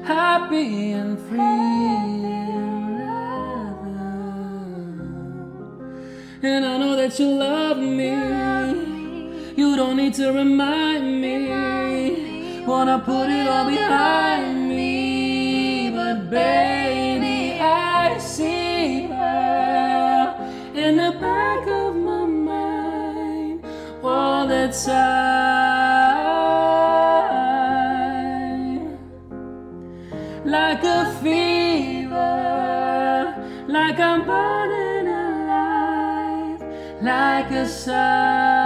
happy and free. And I know that you love me. You don't need to remind me. Wanna put it all behind me. But baby, I see her in the back of my mind all the time. Like a fever, like I'm burning alive, like a sun.